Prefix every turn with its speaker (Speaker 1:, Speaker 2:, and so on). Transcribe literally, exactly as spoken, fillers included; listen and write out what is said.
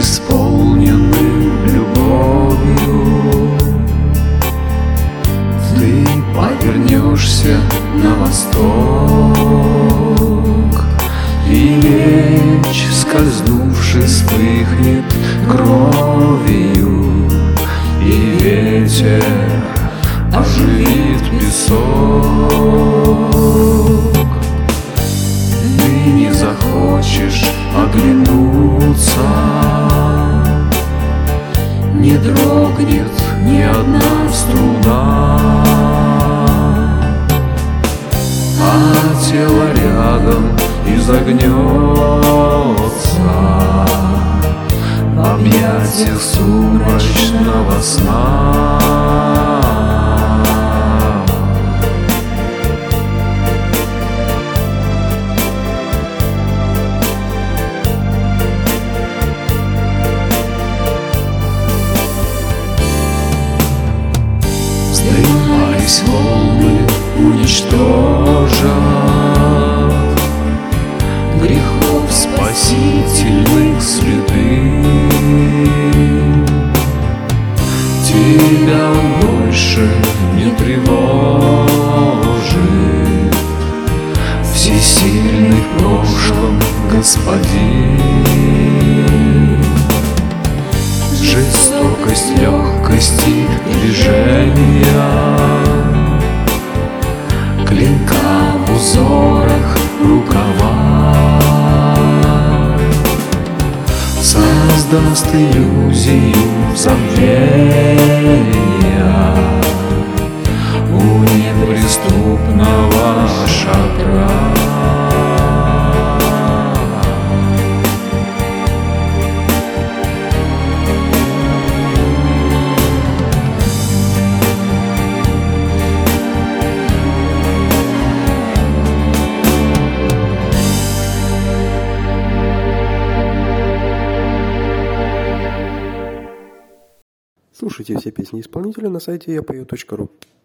Speaker 1: преисполненным любовью, ты повернешься на восток, и меч, скользнувший, вспыхнет кровью, и ветер оживит песок. Ты не захочешь оглянуться, не дрогнет ни одна струна, а тело рядом изогнется в объятиях сумрачного сна. Вздымаясь, волны уничтожат грехов спасительных следы. Тебя он больше не тревожит, всесильный в прошлом Господин. Жестокость, легкость и движения, клинка в узорах рукава, создаст иллюзию забвения у неприступного шатра.
Speaker 2: Слушайте все песни исполнителя на сайте я пою точка ру.